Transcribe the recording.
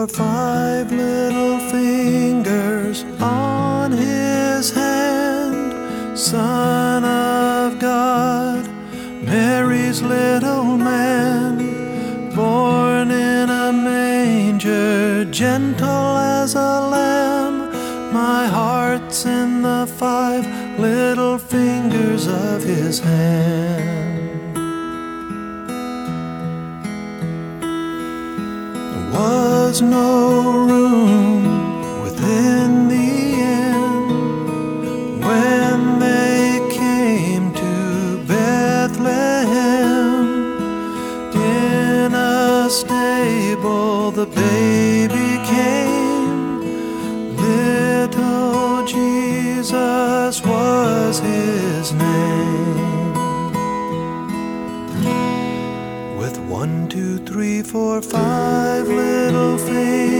4, 5 little fingers on his hand. Son of God, Mary's little man, born in a manger, gentle as a lamb. My heart's in the 5 little fingers of his hand. There was no room within the inn when they came to Bethlehem. In a stable the baby came, little Jesus was his name. With 1, 2, 3, 4, 5 little fingers